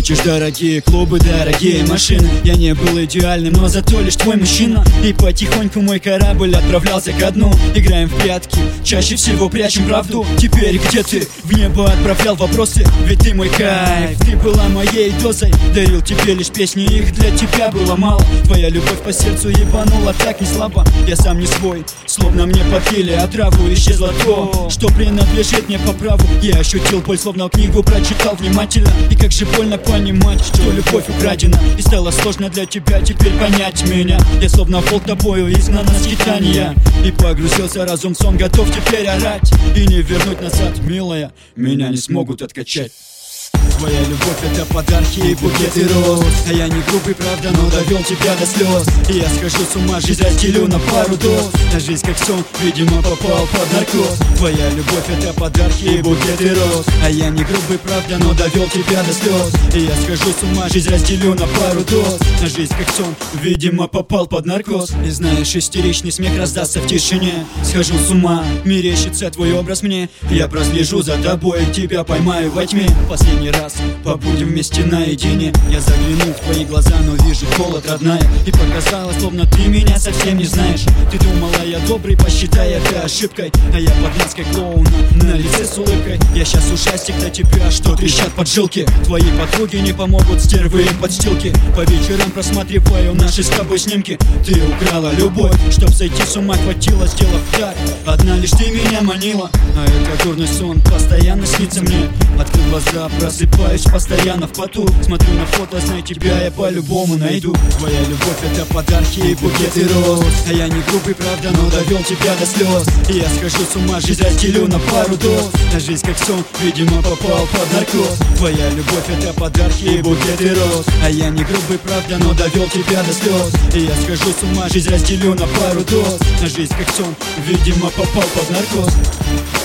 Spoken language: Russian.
Хочешь дорогие клубы, дорогие машины. Я не был идеальным, но зато лишь твой мужчина. И потихоньку мой корабль отправлялся ко дну. Играем в прятки, чаще всего прячем правду. Теперь где ты? В небо отправлял вопросы. Ведь ты мой кайф, ты была моей дозой. Дарил тебе лишь песни, их для тебя было мало. Твоя любовь по сердцу ебанула так не слабо. Я сам не свой, словно мне попили отраву. Исчезло то, что принадлежит мне по праву. Я ощутил боль, словно книгу прочитал внимательно. И как же больно понимать, что любовь украдена. И стало сложно для тебя теперь понять меня. Я словно волк тобою изгнан на скитания. И погрузился разум в сон, готов теперь орать. И не вернуть назад, милая, меня не смогут откачать. Твоя любовь — это подарки и букеты роз. А я не грубый, правда, но довел тебя до слез. И я схожу с ума, жизнь разделю на пару доз. На жизнь как сон, видимо, попал под наркоз. Твоя любовь — это подарки и букеты роз. А я не грубый, правда, но довел тебя до слез. И я схожу с ума, жизнь разделю на пару доз. На жизнь как сон, видимо, попал под наркоз. И знаешь, истеричный смех раздастся в тишине. Схожу с ума, мерещится твой образ мне. Я прослежу за тобой, тебя поймаю во тьме. Последний раз побудем вместе наедине. Я заглянул в твои глаза, но вижу холод, родная. И показалось, словно ты меня совсем не знаешь. Ты думала, я добрый, посчитай это ошибкой. А я под маской клоуна, на лице с улыбкой. Я сейчас ушастик для тебя, что трещат поджилки. Твои подруги не помогут, стервы и подстилки. По вечерам просматриваю наши с тобой снимки. Ты украла любовь, чтоб сойти с ума хватило, сделав так. Одна лишь ты меня манила. А это дурный сон, постоянно снится мне. Открыл глаза, просыпаюсь постоянно в поту. Смотрю на фото, знай, тебя я по-любому найду. Твоя любовь — это подарки и букеты роз. А я не грубый, правда, но довел тебя до слез. И я схожу с ума, жизнь разделю на пару доз. На жизнь как сон, видимо, попал под наркоз. Твоя любовь — это подарки и букеты роз. А я не грубый, правда, но довел тебя до слез. И я схожу с ума, жизнь разделю на пару доз. На жизнь как сон, видимо, попал под наркоз.